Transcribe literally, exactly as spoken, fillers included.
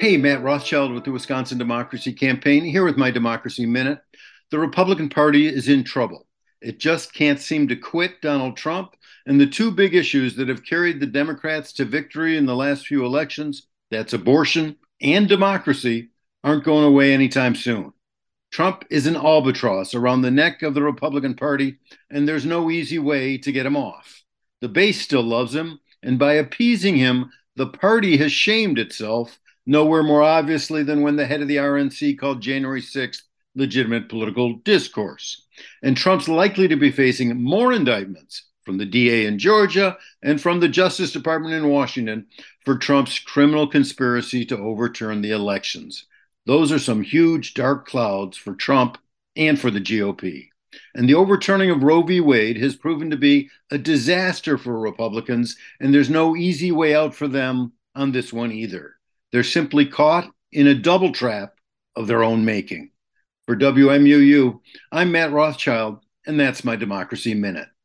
Hey, Matt Rothschild with the Wisconsin Democracy Campaign, here with my Democracy Minute. The Republican Party is in trouble. It just can't seem to quit Donald Trump, and the two big issues that have carried the Democrats to victory in the last few elections, that's abortion and democracy, aren't going away anytime soon. Trump is an albatross around the neck of the Republican Party, and there's no easy way to get him off. The base still loves him, and by appeasing him, the party has shamed itself nowhere more obviously than when the head of the R N C called January sixth legitimate political discourse. And Trump's likely to be facing more indictments from the D A in Georgia and from the Justice Department in Washington for Trump's criminal conspiracy to overturn the elections. Those are some huge dark clouds for Trump and for the G O P. And the overturning of Roe v. Wade has proven to be a disaster for Republicans, and there's no easy way out for them on this one either. They're simply caught in a double trap of their own making. For W M U U, I'm Matt Rothschild, and that's my Democracy Minute.